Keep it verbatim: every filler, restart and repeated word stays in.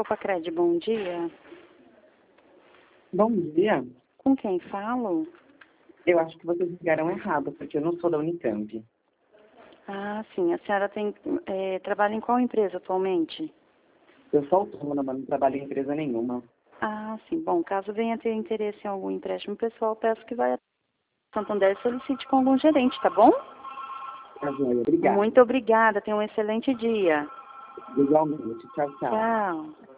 Copacred, bom dia. Bom dia. Com quem falo? Eu acho que vocês ligaram errado, porque eu não sou da Unicamp. Ah, sim. A senhora tem, é, trabalha em qual empresa atualmente? Eu sou autônoma, não trabalho em empresa nenhuma. Ah, sim. Bom, caso venha ter interesse em algum empréstimo pessoal, peço que vá a Santander e solicite com algum gerente, tá bom? Tá joia, obrigado. Muito obrigada. Tenha um excelente dia. Igualmente. Tchau, tchau. Tchau.